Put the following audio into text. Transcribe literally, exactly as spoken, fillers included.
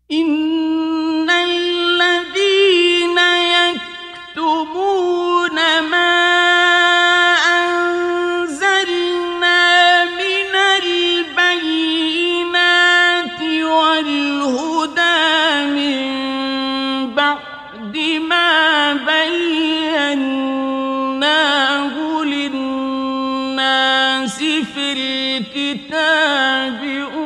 إن الذين يكتمون ما أنزلنا من البينات والهدى من بعد ما بيناه للناس في الكتاب